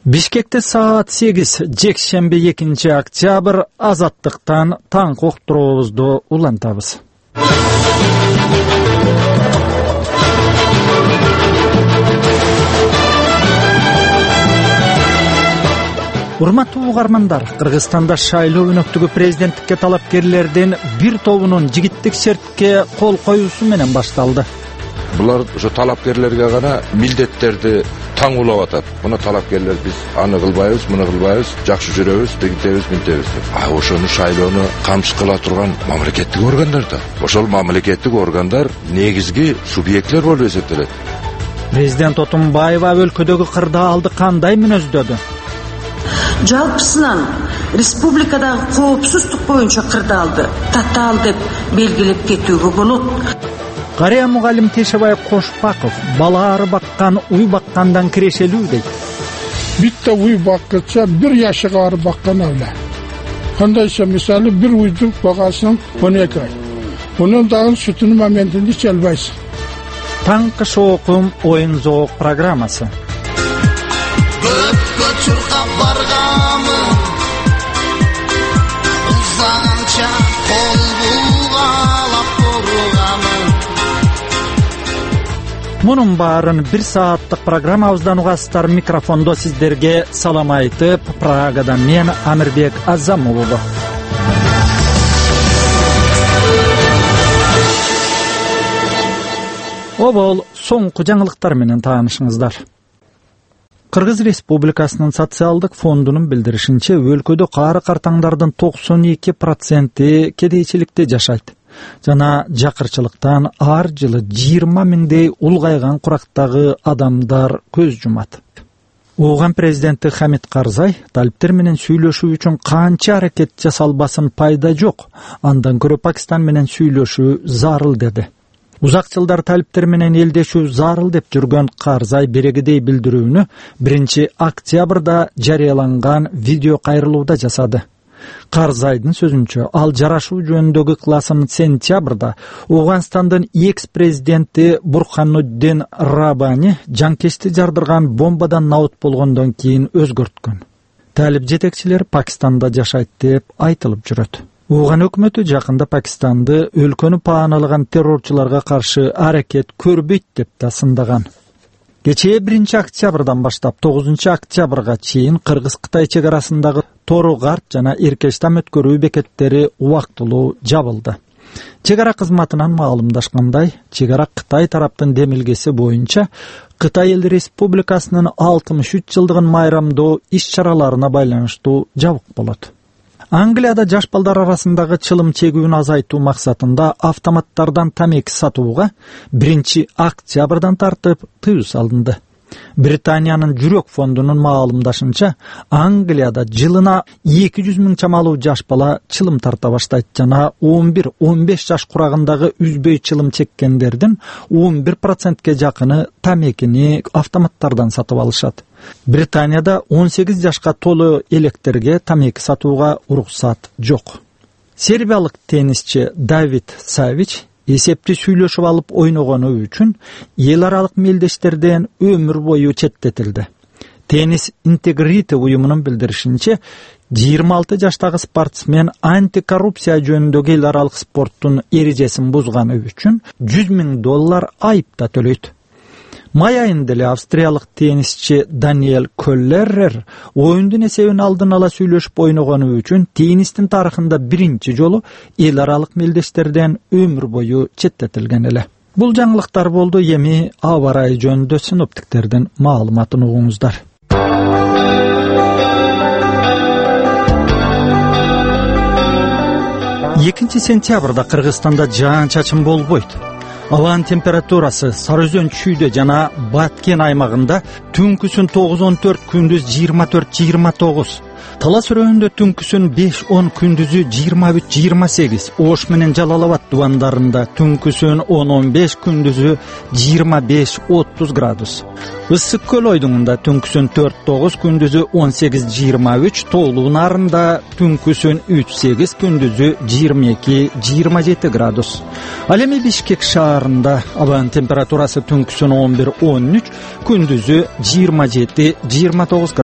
Бишкекте саат 8 жекшемби 2-октябрь Азаттыктан таңкы уктуруубузду улантабыз. Урматтуу угармандар, Кыргызстанда шайлоо өнөктүгү президенттикке талапкерлердин бир тобунун жигиттик шертке кол коюусу менен башталды. Булар ошо талапкерлерге гана милдеттерди таңуулап атат. Муну талапкерлер биз аны кылбайбыз, муну кылбайбыз, жакшы жүрөбүз, тигитебиз, минтебиз деп. Ошону шайлоону камчы кыла турган мамлекеттик органдар да. Ошол мамлекеттик органдар негизги субъектлер болуп эсептелет. Президент Отунбаева өлкөдөгү кырдаалды кандай мүнөздөдү? Жалпысынан республикадагы коопсуздук боюнча кырдаалды татаал деп белгилеп кетүүгө болот. Кария мугалим Тешебай Кошпаков балаары баккан уй баккандан кирешелүү дейт. Битте уй бакканча 1 жашка барып баккан эле. Кандайча мисалы бир уйдун багасының 12 ай. Онун дагы сүтүнүн моментинде иче албайсың. Таңкы шоокум оюн зоок программасы. Мунун баарын 1 сааттык программабыздан угасыздар. Микрофондо сиздерге салам айтып, Прагадан мен Амирбек Азамулов. Обол соңку жаңылыктар менен таанышыңыздар. Кыргыз Республикасынын социалдык фондунун билдиришинче, өлкөдө каары картаңдардын 92% кедейчиликте жашайт. Жана жакырчылыктан ар жылы 20 миңдей улгайган курактагы адамдар көз жумат. Ооган президенти Хамит Карзай талиптер менен сүйлөшүү үчүн канча аракет жасалбасын пайда жок, андан көрө Пакистан менен сүйлөшүү зарыл деди. Узак жылдар талиптер менен элдешүү зарыл деп жүргөн Карзай берегидей билдирүүнү 1-октябрда жарыяланган видео кайрылууда жасады. Карзайдын сөзүнчө, ал жарашуу жөнүндөгү класын сентябрда Ооганстандын экс-президенти Бурхануддин Раббани жанкечти жардырган бомбадан набыт болгондон кийин өзгөрткөн. Талип жетекчилер Пакистанда жашайт деп айтылып жүрөт. Ооган өкмөтү жакында Пакистанды өлкөнү пааналаган террорчуларга каршы аракет көрбөйт деп да сындаган. Кечээ 1-октябрдан баштап 9-октябрга чейин Кыргыз-Кытай чек арасындагы Тору-Гарт жана Эркештам өткөрүү бекеттери убактылуу жабылды. Чек ара кызматынан маалымдашкандай, чек ара Кытай тараптын демилгеси боюнча Кытай Эл Республикасынын 63 жылдыгын майрамдоо иш-чараларына байланыштуу жабык болот. Англияда жаш балдар арасындагы чылым чегүүнү азайтуу максатында автоматтардан тамеки сатууга 1-октябрдан тартып тыюу салынды. Британиянын жүрөк фондунун маалымдашынча, Англияда жылына 200 миң чамалуу жаш бала чылым тарта баштайт жана 11-15 жаш курагындагы үзбөй чылым чеккендердин 11%ке жакыны тамекини автоматтардан сатып алышат. Британияда 18 жашка толуу электерге тамеки сатууга уруксат жок. Сербиялык теннисчи Давид Савич эсепти сүйлөшүп алып ойногону үчүн эл аралык мелдештерден өмүр бою четтетилди. Теннис Интегрити уюмунун билдиришинче, 26 жаштагы спортсмен антикоррупция жөнүндөгү эл аралык спорттун эрежесин бузганы үчүн $100 миң айып да төлөйт. Май айында эле австриялык теннисчи Даниэль Коллерер оюндун эсебин алдын ала сүйлөшүп ойногону үчүн теннистин тарыхында биринчи жолу эл аралык мелдештерден өмүр бою четтетилген эле. Бул жаңылыктар болду. Эми аба ырайы жөнүндө синоптиктердин маалыматын угуңуздар. 2-сентябрда Кыргызстанда жаан-чачын болбойт. Абанын температурасы Сарыөзөн чүйдө жана Баткен аймагында түнкүсүн 9-14, күндүз 24-29. Талас өрөөнүндө түнкүсүн 5-10, күндүзү 23-28. Ош менен Жалал Абад дубандарында түнкүсүн 10-15, күндүзү 25-30 градус. Ысык көл ойдуңунда түнкүсүн 4-9, күндүзү 18-23, тоолуу нарында түнкүсүн 3-8, күндүзү 22-27 градус. Ал эми Бишкек шаарында абанын температурасы түнкүсүн 11-13, күндүзү 27-29